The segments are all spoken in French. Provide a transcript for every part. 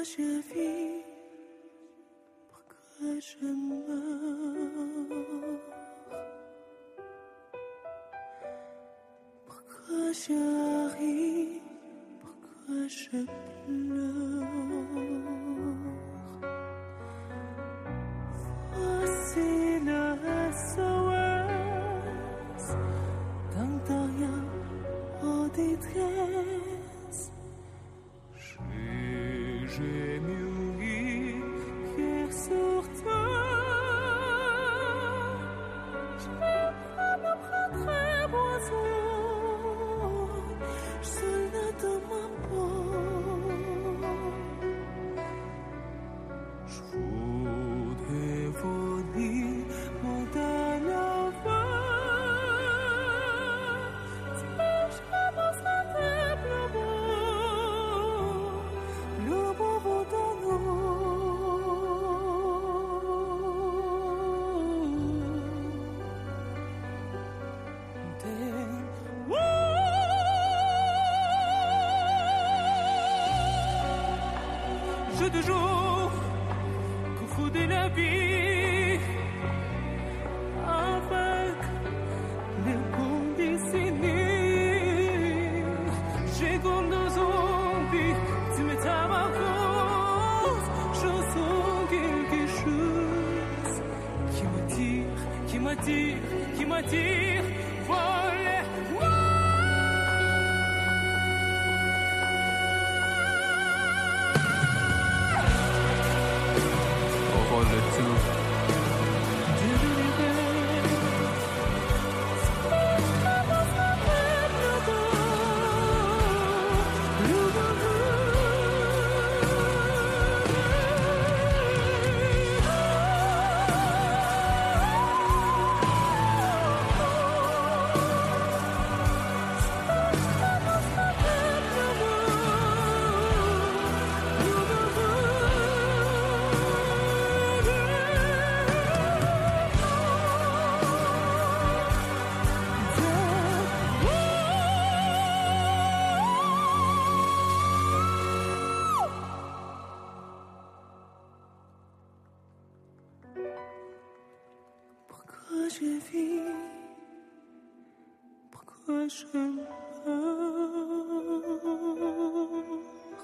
je vis, pourquoi je meurs, pourquoi je ris, pourquoi je pleure. Voici le SOS d'un rien en détresse. J'ai mûri hier sur toi. Je me prendrai oiseau, soldat de ma peau. Je voudrais voler mon dernier vol. Je commence à faire le beau dans nous. Je te jure qu'au fond de la vie, avec les bons décennies, j'ai comme deux zombies, tu mets ta main cause, je sens quelque chose qui m'attire, voler. Le tout. Pourquoi je vis, pourquoi je meurs,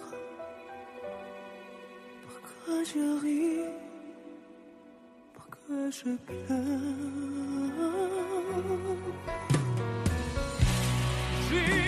pourquoi je ris, pourquoi je pleure.